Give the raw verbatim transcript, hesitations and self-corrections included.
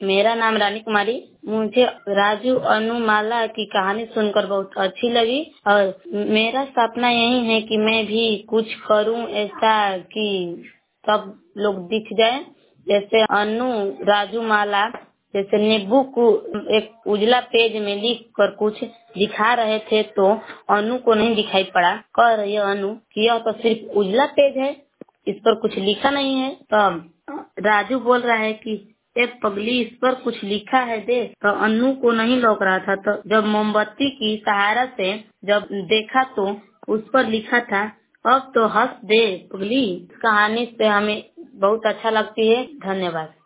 मेरा नाम रानी कुमारी। मुझे राजू अनुमाला की कहानी सुनकर बहुत अच्छी लगी और मेरा सपना यही है कि मैं भी कुछ करूं ऐसा कि सब लोग दिख जाए। जैसे अनु राजू माला जैसे नींबू को एक उजला पेज में लिख कर कुछ दिखा रहे थे तो अनु को नहीं दिखाई पड़ा। कह रही है अनु कि यह तो सिर्फ उजला पेज है, इस पर कुछ लिखा नहीं है। तो राजू बोल रहा है कि ए पगली, इस पर कुछ लिखा है दे। तो अनु को नहीं लौक रहा था। तो जब मोमबत्ती की सहारा से जब देखा तो उस पर लिखा था अब तो हंस दे पगली। कहानी से हमें बहुत अच्छा लगती है। धन्यवाद।